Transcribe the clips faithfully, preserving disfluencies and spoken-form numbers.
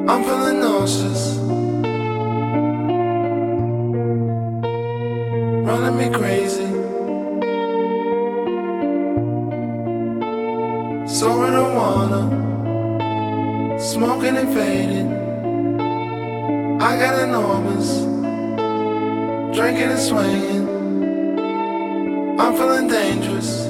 I'm feeling nauseous, running me crazy. So marijuana, smoking and fading. I got enormous, drinking and swinging. I'm feeling dangerous.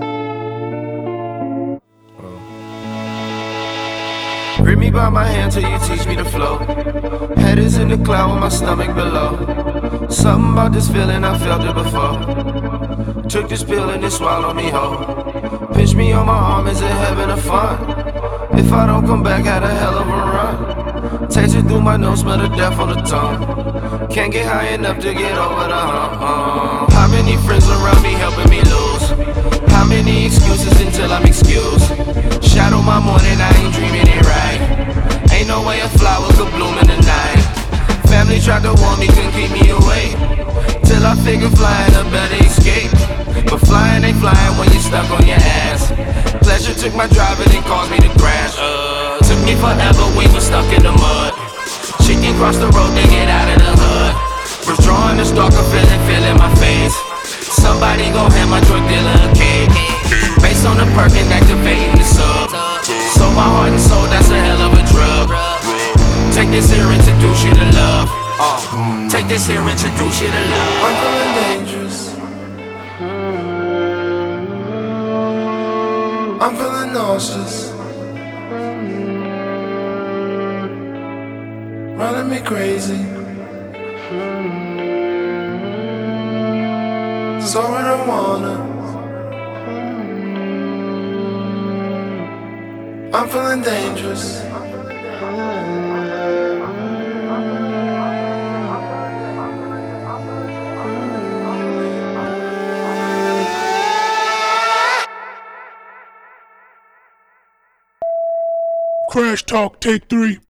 Grip me by my hand till you teach me to flow. Head is in the cloud with my stomach below. Something about this feeling, I felt it before. Took this pill and it swallowed me whole. Pinch me on my arm, is it heaven or fun? If I don't come back, had a hell of a run. Taste it through my nose, smell the death on the tongue. Can't get high enough to get over the hump. Uh, how many friends around me helping me lose? How many excuses until I'm excused? Shadow my morning, I ain't dreaming it right. Ain't no way a flower could bloom in the night. Family tried to warn me, couldn't keep me away. Till I figured flying a better escape. But flying ain't flying when you're stuck on your ass. Pleasure took my drive and it caused me to crash. Uh, took me forever, we were stuck in the mud. Chicken crossed the road to get out of the hood. Was drawing the stalker, feeling, feeling my face. Somebody gon' hand my drug dealer a cake. Based on the perk and activating the sub. So my heart and soul, that's a hell of a drug. Take this here, introduce you to love. Uh, take this here, introduce you to love. I'm feeling dangerous. I'm feeling nauseous, running me crazy. So marijuana, I'm feeling dangerous. Crash Talk, take three.